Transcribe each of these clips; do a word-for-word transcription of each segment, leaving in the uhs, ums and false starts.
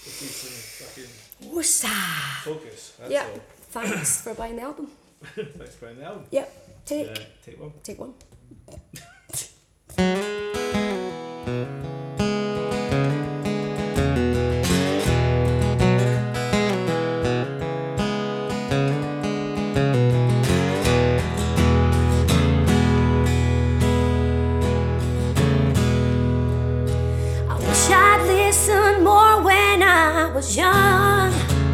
Just need some fucking Woosa. focus. That's Yeah. all. Thanks for buying the album. Thanks for buying the album. Yep. Take. Uh, take one. Take one. I wish I'd listened more when I was young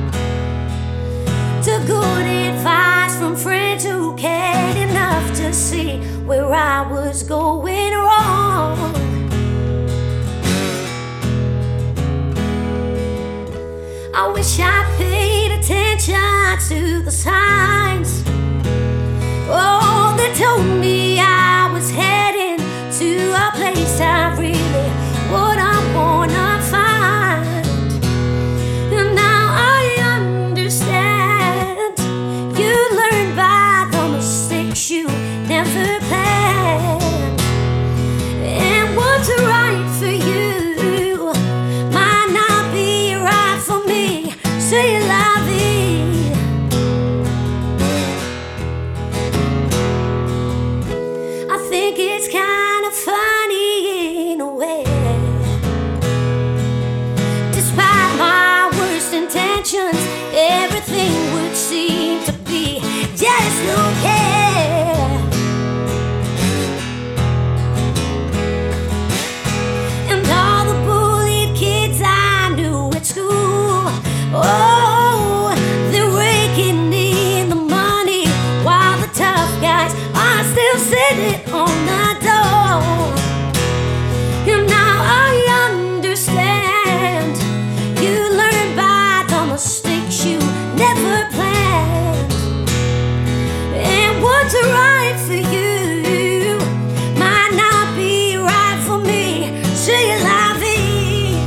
to good advice from friends who cared enough to see where I was going wrong. I wish I paid attention to the signs. Oh, they told me I was heading to a place I really wouldn't wanna find. And now I understand. You learn by the mistakes you never planned. And what's right for you might not be right for me. Say la vie. I think it's kind of funny in a way. Despite my worst intentions, everything would seem to be just okay. And all the bullied kids I knew at school, oh, they're raking in the money while the tough guys are still sitting on the door. And now I understand. You learn by the mistakes you never planned. And what's right for you might not be right for me. Say la vie.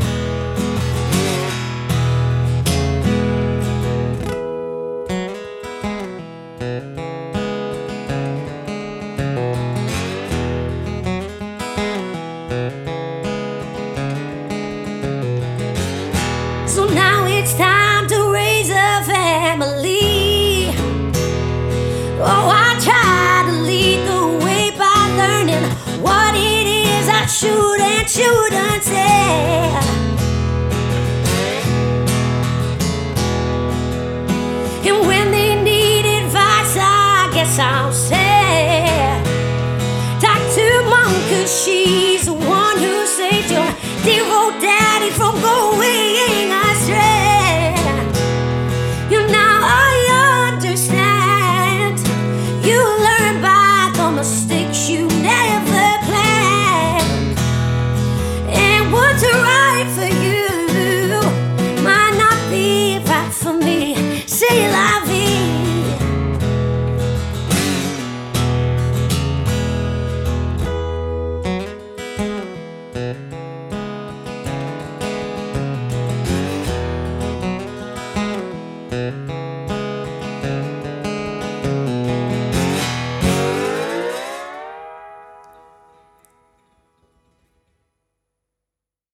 So now it's time to raise a family. Oh, I try to lead the way by learning what it is I should and shouldn't say. And when they need advice, I guess I'll say, talk to Mom, 'cause she's the one who saved your dear old daddy from going astray. You now I understand. You learn by the mistakes you never planned. And what's right for you might not be right for me. Say la vie. Thank you.